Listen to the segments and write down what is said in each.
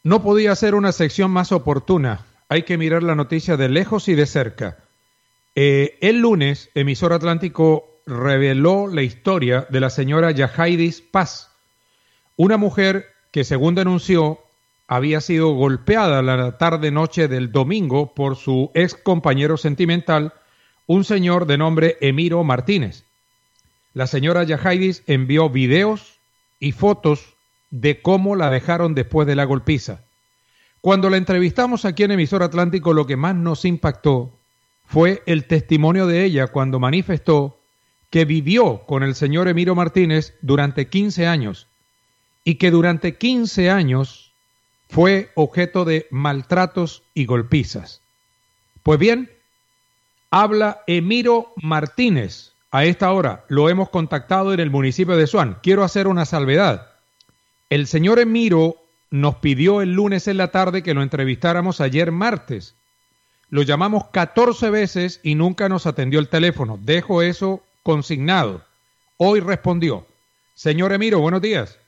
No podía ser una sección más oportuna. Hay que mirar la noticia de lejos y de cerca. El lunes, Emisor Atlántico reveló la historia de la señora Yahaidis Paz, una mujer que, según denunció, había sido golpeada la tarde-noche del domingo por su ex compañero sentimental, un señor de nombre Emiro Martínez. La señora Yahaidis envió videos y fotos de cómo la dejaron después de la golpiza. Cuando la entrevistamos aquí en Emisor Atlántico, lo que más nos impactó fue el testimonio de ella cuando manifestó que vivió con el señor Emiro Martínez durante 15 años y que durante 15 años fue objeto de maltratos y golpizas. Pues bien, habla Emiro Martínez. A esta hora lo hemos contactado en el municipio de Suán. Quiero hacer una salvedad. El señor Emiro nos pidió el lunes en la tarde que lo entrevistáramos ayer martes. Lo llamamos 14 veces y nunca nos atendió el teléfono. Dejo eso consignado. Hoy respondió. Señor Emiro, buenos días.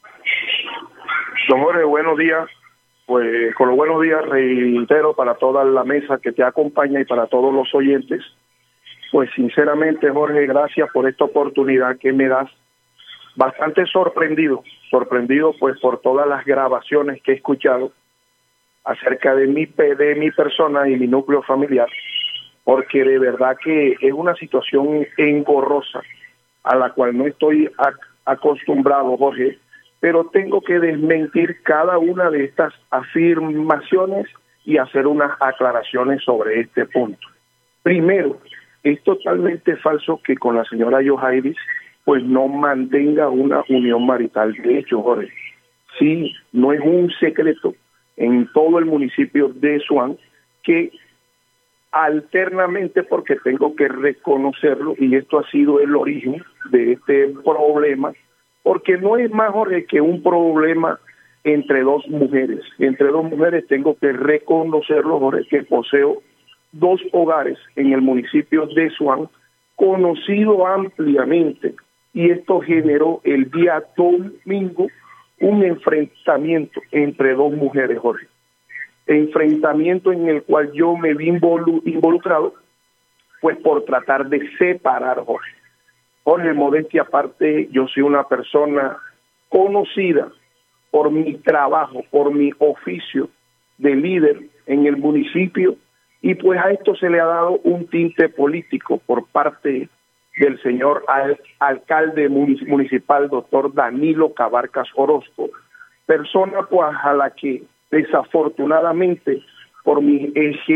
Don Jorge, buenos días. Pues con los buenos días reitero para toda la mesa que te acompaña y para todos los oyentes. Pues sinceramente, Jorge, gracias por esta oportunidad que me das. Bastante sorprendido pues por todas las grabaciones que he escuchado acerca de mi persona y mi núcleo familiar, porque de verdad que es una situación engorrosa a la cual no estoy acostumbrado, Jorge, pero tengo que desmentir cada una de estas afirmaciones y hacer unas aclaraciones sobre este punto. Primero, es totalmente falso que con la señora Yahaidis pues no mantenga una unión marital. De hecho, Jorge, sí, no es un secreto en todo el municipio de Suán que alternamente, porque tengo que reconocerlo, y esto ha sido el origen de este problema, porque no es más, Jorge, que un problema entre dos mujeres. Entre dos mujeres tengo que reconocerlo, Jorge, que poseo dos hogares en el municipio de Suán, conocido ampliamente, y esto generó el día domingo un enfrentamiento entre dos mujeres, Jorge. Enfrentamiento en el cual yo me vi involucrado, pues por tratar de separar, Jorge. Jorge, modestia aparte, yo soy una persona conocida por mi trabajo, por mi oficio de líder en el municipio, y pues a esto se le ha dado un tinte político por parte del señor alcalde municipal, doctor Danilo Cabarcas Orozco, persona pues a la que desafortunadamente por mi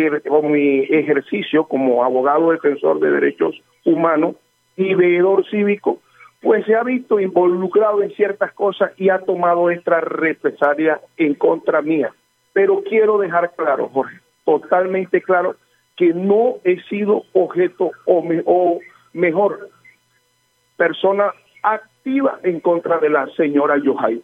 ejercicio como abogado defensor de derechos humanos y veedor cívico, pues se ha visto involucrado en ciertas cosas y ha tomado esta represalia en contra mía. Pero quiero dejar claro, Jorge, totalmente claro, que no he sido objeto o mejor, persona activa en contra de la señora Yahaidis.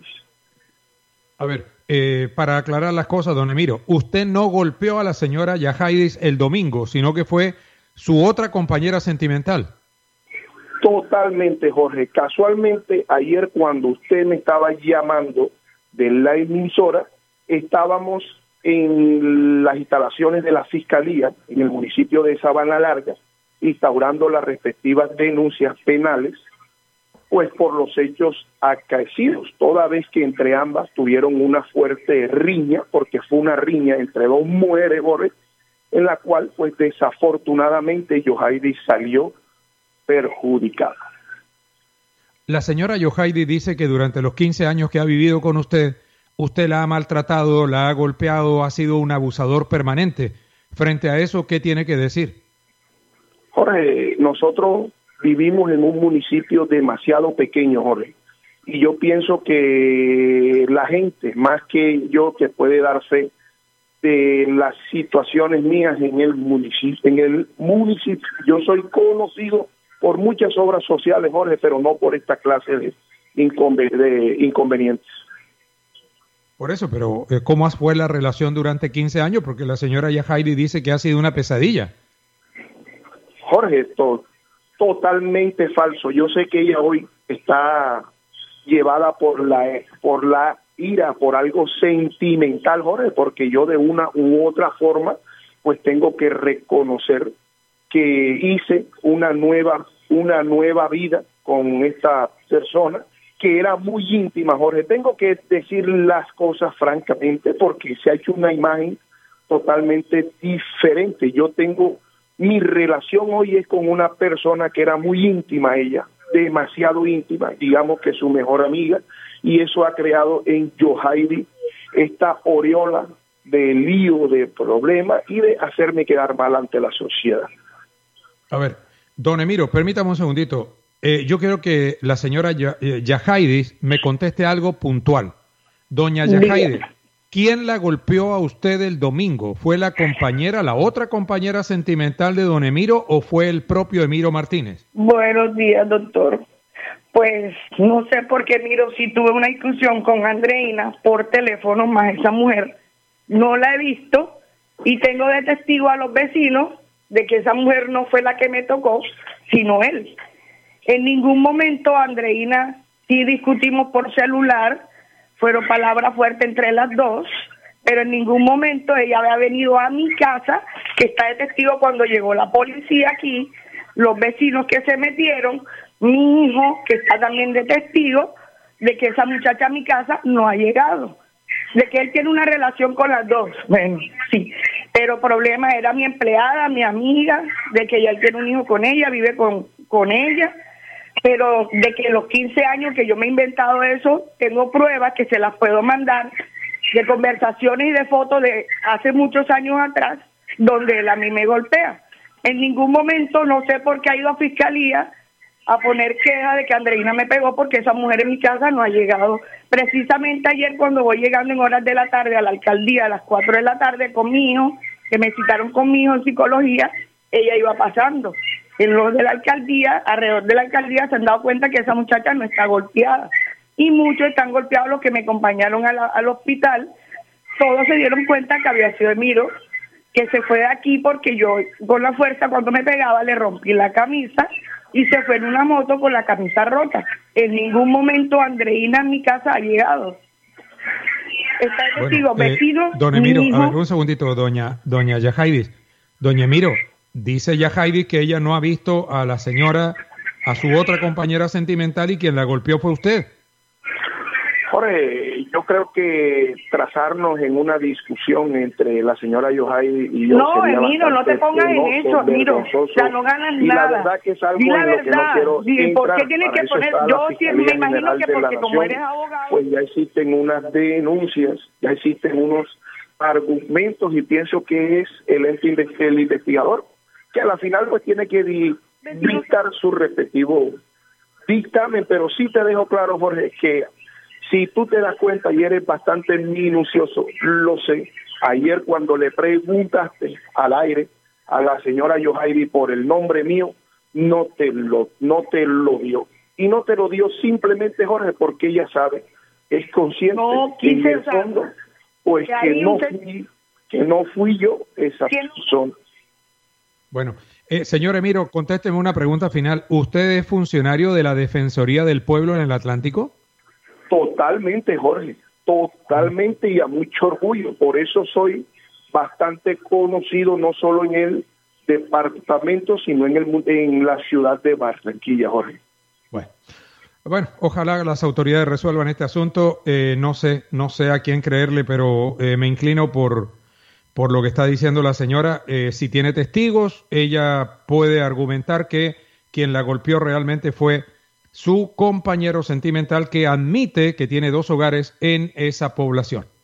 A ver, para aclarar las cosas, don Emiro, usted no golpeó a la señora Yahaidis el domingo, sino que fue su otra compañera sentimental. Totalmente, Jorge. Casualmente, ayer cuando usted me estaba llamando de la emisora, estábamos en las instalaciones de la Fiscalía en el municipio de Sabana Larga, instaurando las respectivas denuncias penales, pues por los hechos acaecidos, toda vez que entre ambas tuvieron una fuerte riña, porque fue una riña entre dos mujeres, Jorge, en la cual pues desafortunadamente Yahaidis salió perjudicada. La señora Yahaidis dice que durante los 15 años que ha vivido con usted, usted la ha maltratado, la ha golpeado, ha sido un abusador permanente. Frente a eso, ¿qué tiene que decir? Jorge, nosotros vivimos en un municipio demasiado pequeño, Jorge, y yo pienso que la gente, más que yo, que puede dar fe de las situaciones mías en el municipio. Yo soy conocido por muchas obras sociales, Jorge, pero no por esta clase de inconvenientes. Por eso, pero ¿cómo fue la relación durante 15 años? Porque la señora Yahaidis dice que ha sido una pesadilla. Jorge, totalmente falso. Yo sé que ella hoy está llevada por la ira por algo sentimental, Jorge, porque yo de una u otra forma pues tengo que reconocer que hice una nueva vida con esta persona que era muy íntima, Jorge. Tengo que decir las cosas francamente porque se ha hecho una imagen totalmente diferente. Yo tengo, mi relación hoy es con una persona que era muy íntima ella, demasiado íntima, digamos que su mejor amiga, y eso ha creado en Yohairi esta aureola de lío, de problemas y de hacerme quedar mal ante la sociedad. A ver, don Emiro, permítame un segundito. Yo quiero que la señora Yajaidis me conteste algo puntual. Doña Yajaidis, ¿quién la golpeó a usted el domingo? ¿Fue la otra compañera sentimental de don Emiro o fue el propio Emiro Martínez? Buenos días, doctor. Pues no sé por qué, Emiro, si tuve una discusión con Andreina por teléfono, más esa mujer, no la he visto y tengo de testigo a los vecinos de que esa mujer no fue la que me tocó, sino él. En ningún momento, Andreina, sí discutimos por celular, fueron palabras fuertes entre las dos, pero en ningún momento ella había venido a mi casa, que está de testigo cuando llegó la policía aquí, los vecinos que se metieron, mi hijo, que está también de testigo, de que esa muchacha a mi casa no ha llegado, de que él tiene una relación con las dos. Bueno, sí, pero el problema era mi empleada, mi amiga, de que él tiene un hijo con ella, vive con ella, pero de que los 15 años que yo me he inventado eso, tengo pruebas que se las puedo mandar de conversaciones y de fotos de hace muchos años atrás, donde él a mí me golpea. En ningún momento, no sé por qué ha ido a fiscalía a poner queja de que Andreina me pegó porque esa mujer en mi casa no ha llegado. Precisamente ayer cuando voy llegando en horas de la tarde a la alcaldía a las 4 de la tarde con mi hijo, que me citaron con mi hijo en psicología, ella iba pasando. En los de la alcaldía, alrededor de la alcaldía se han dado cuenta que esa muchacha no está golpeada. Y muchos están golpeados los que me acompañaron al hospital. Todos se dieron cuenta que había sido Emiro, que se fue de aquí porque yo con la fuerza cuando me pegaba le rompí la camisa y se fue en una moto con la camisa rota. En ningún momento Andreina en mi casa ha llegado. Está el testigo, vecino, don Emiro, mi hijo. a ver, un segundito, doña Yajaidis. Doña Emiro, dice Yajaidis que ella no ha visto a la señora, a su otra compañera sentimental y quien la golpeó fue usted. Jorge, yo creo que trazarnos en una discusión entre la señora Yohairi y yo no, sería Emiro, no te pongas en eso, Emiro, ya no ganas nada. La verdad que es algo y la en lo que no quiero entrar. ¿Por qué tienes que poner? Yo sí me imagino que porque como eres abogado, pues ya existen unas denuncias, ya existen unos argumentos y pienso que es el investigador que a la final pues tiene que dictar su respectivo dictamen, pero sí te dejo claro, Jorge, que si tú te das cuenta y eres bastante minucioso, lo sé, ayer cuando le preguntaste al aire a la señora Yohairi por el nombre mío, no te lo dio. Y no te lo dio simplemente, Jorge, porque ella sabe, es consciente en el fondo, pues que no fui yo esa persona. Bueno, señor Emiro, contésteme una pregunta final. ¿Usted es funcionario de la Defensoría del Pueblo en el Atlántico? Totalmente, Jorge, totalmente y a mucho orgullo. Por eso soy bastante conocido no solo en el departamento, sino en la ciudad de Barranquilla, Jorge. Bueno, ojalá las autoridades resuelvan este asunto. No sé a quién creerle, pero me inclino por lo que está diciendo la señora. Si tiene testigos, ella puede argumentar que quien la golpeó realmente fue su compañero sentimental que admite que tiene 2 hogares en esa población.